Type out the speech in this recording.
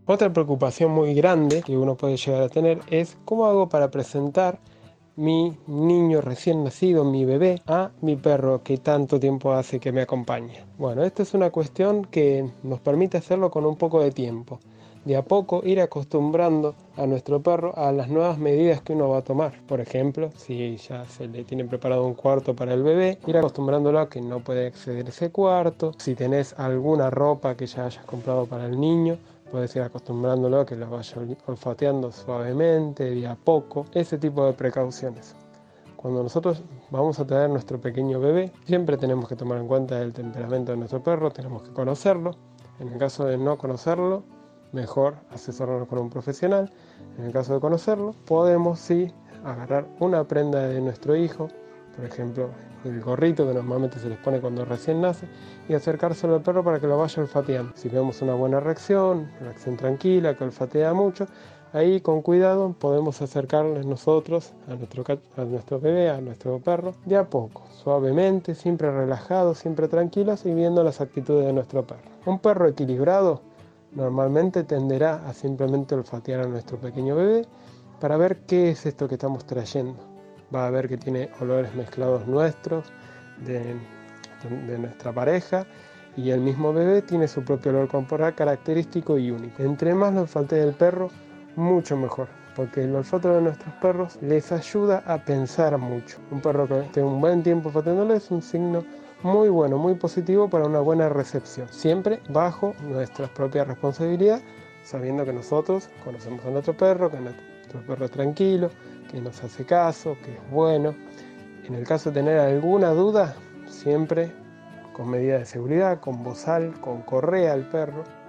Otra preocupación muy grande que uno puede llegar a tener es cómo hago para presentar mi niño recién nacido, mi bebé, a mi perro que tanto tiempo hace que me acompaña. Bueno, esta es una cuestión que nos permite hacerlo con un poco de tiempo. De a poco ir acostumbrando a nuestro perro a las nuevas medidas que uno va a tomar. Por ejemplo, si ya se le tiene preparado un cuarto para el bebé, ir acostumbrándolo a que no puede exceder ese cuarto. Si tenés alguna ropa que ya hayas comprado para el niño, puedes ir acostumbrándolo a que lo vaya olfateando suavemente, de a poco, ese tipo de precauciones. Cuando nosotros vamos a traer nuestro pequeño bebé, siempre tenemos que tomar en cuenta el temperamento de nuestro perro, tenemos que conocerlo. En el caso de no conocerlo, mejor asesorarnos con un profesional. En el caso de conocerlo, podemos sí agarrar una prenda de nuestro hijo, por ejemplo, el gorrito que normalmente se les pone cuando recién nace, y acercárselo al perro para que lo vaya olfateando. Si vemos una buena reacción tranquila, que olfatea mucho, ahí con cuidado podemos acercarles nosotros a nuestro bebé, a nuestro perro, de a poco, suavemente, siempre relajados, siempre tranquilos y viendo las actitudes de nuestro perro. Un perro equilibrado normalmente tenderá a simplemente olfatear a nuestro pequeño bebé para ver qué es esto que estamos trayendo. Va a ver que tiene olores mezclados nuestros, de nuestra pareja, y el mismo bebé tiene su propio olor corporal característico y único. Entre más lo olfatee el perro, mucho mejor, porque el olfato de nuestros perros les ayuda a pensar mucho. Un perro que esté un buen tiempo olfateándole es un signo muy bueno, muy positivo para una buena recepción, siempre bajo nuestra propia responsabilidad, sabiendo que nosotros conocemos a nuestro perro, que nuestro perro es tranquilo, que nos hace caso, que es bueno. En el caso de tener alguna duda, siempre con medidas de seguridad, con bozal, con correa al perro,